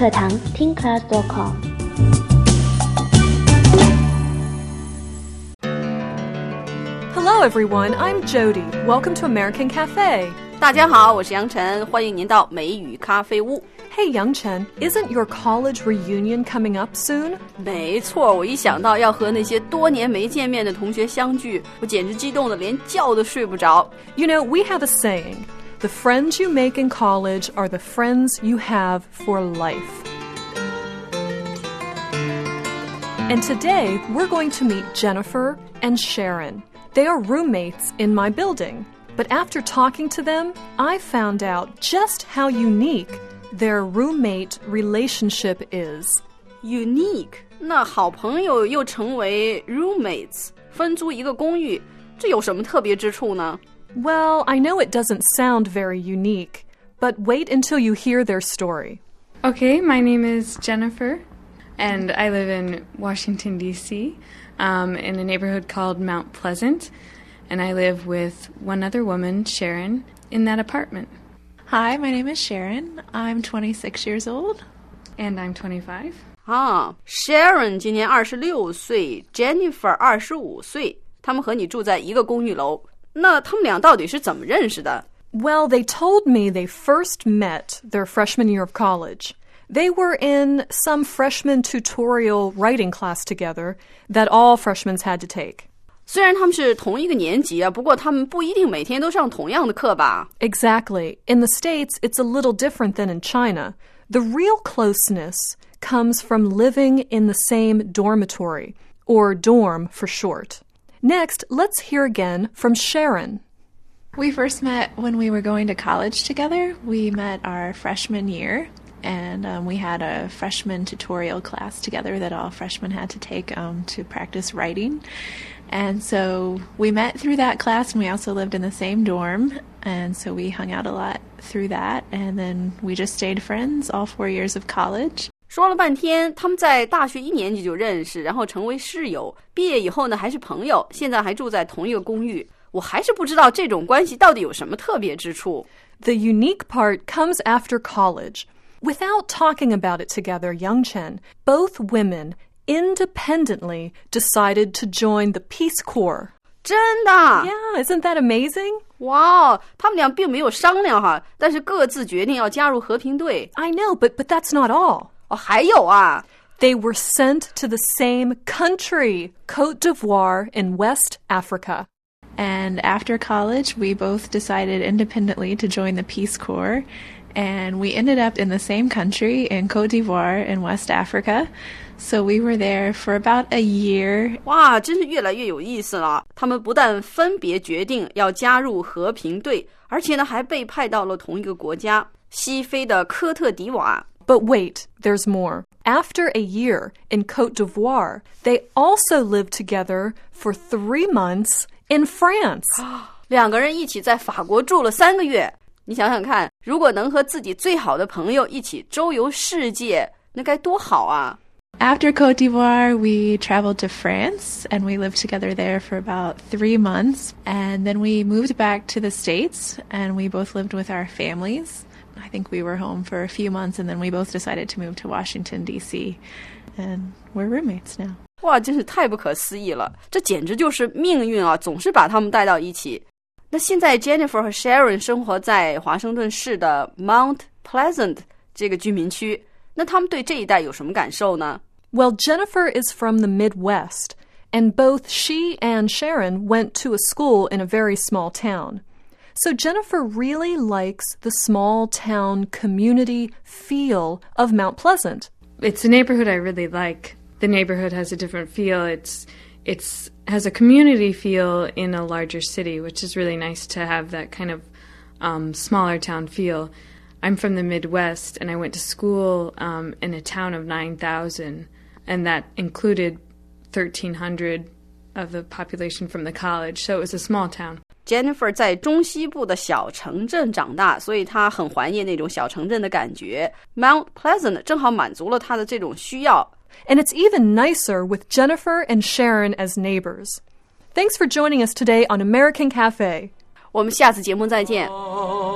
课堂听 class.com。 Hello everyone, I'm Jody. Welcome to American Cafe. 大家好，我是杨晨，欢迎您到美语咖啡屋。 Hey Yang-Chen, isn't your college reunion coming up soon? 没错，我一想到要和那些多年没见面的同学相聚，我简直激动的连觉都睡不着。 You know, we have a saying, the friends you make in college are the friends you have for life. And today, we're going to meet Jennifer and Sharon. They are roommates in my building. But after talking to them, I found out just how unique their roommate relationship is. Unique? 那好朋友又成为 roommates, 分租一个公寓，这有什么特别之处呢？ Well, I know it doesn't sound very unique, but wait until you hear their story. Okay, my name is Jennifer, and I live in Washington, D.C., in a neighborhood called Mount Pleasant, and I live with one other woman, Sharon, in that apartment. Hi, my name is Sharon. I'm 26 years old. And I'm 25. Sharon 今年26岁 Jennifer 25岁，他们和你住在一个公寓楼。那他们俩到底是怎么认识的？ Well, they told me they first met their freshman year of college. They were in some freshman tutorial writing class together that all freshmen had to take. 虽然他们是同一个年级啊，不过他们不一定每天都上同样的课吧？ Exactly. In the States, it's a little different than in China. The real closeness comes from living in the same dormitory, or dorm for short. Next, let's hear again from Sharon. We first met when we were going to college together. We met our freshman year, and we had a freshman tutorial class together that all freshmen had to take to practice writing. And so we met through that class, and we also lived in the same dorm, and so we hung out a lot through that, and then we just stayed friends all 4 years of college. 说了半天，他们在大学1年级就认识，然后成为室友，毕业以后呢还是朋友，现在还住在同一个公寓。我还是不知道这种关系到底有什么特别之处。 The unique part comes after college. Without talking about it together, Yang-Chen, both women independently decided to join the Peace Corps. 真的？ Yeah, isn't that amazing? 哇，他们俩并没有商量哈，但是各自决定要加入和平队。 I know, but that's not all. 哦，还有啊。 They were sent to the same country, Côte d'Ivoire in West Africa. And after college, we both decided independently to join the Peace Corps, and we ended up in the same country in Côte d'Ivoire in West Africa. So we were there for about a year. 哇，真是越来越有意思了。他们不但分别决定要加入和平队，而且呢还被派到了同一个国家，西非的科特迪瓦。 But wait, there's more. After a year in Côte d'Ivoire, they also lived together for 3 months in France. 两个人一起在法国住了3个月。你想想看，如果能和自己最好的朋友一起周游世界，那该多好啊！ After Côte d'Ivoire, we traveled to France, and we lived together there for about 3 months. And then we moved back to the States, and we both lived with our families. I think we were home for a few months, and then we both decided to move to Washington, D.C., and we're roommates now. 哇，真是太不可思议了，这简直就是命运啊，总是把他们带到一起。那现在 Jennifer 和 Sharon 生活在华盛顿市的 Mount Pleasant 这个居民区，那他们对这一带有什么感受呢？ Well, Jennifer is from the Midwest, and both she and Sharon went to a school in a very small town. So Jennifer really likes the small town community feel of Mount Pleasant. It's a neighborhood I really like. The neighborhood has a different feel. It's has a community feel in a larger city, which is really nice to have that kind of smaller town feel. I'm from the Midwest, and I went to school in a town of 9,000, and that included 1,300 of the population from the college, so it was a small town. Jennifer 在中西部的小城镇长大，所以她很怀念那种小城镇的感觉。Mount Pleasant 正好满足了她的这种需要。 And it's even nicer with Jennifer and Sharon as neighbors. Thanks for joining us today on American Cafe. 我们下次节目再见。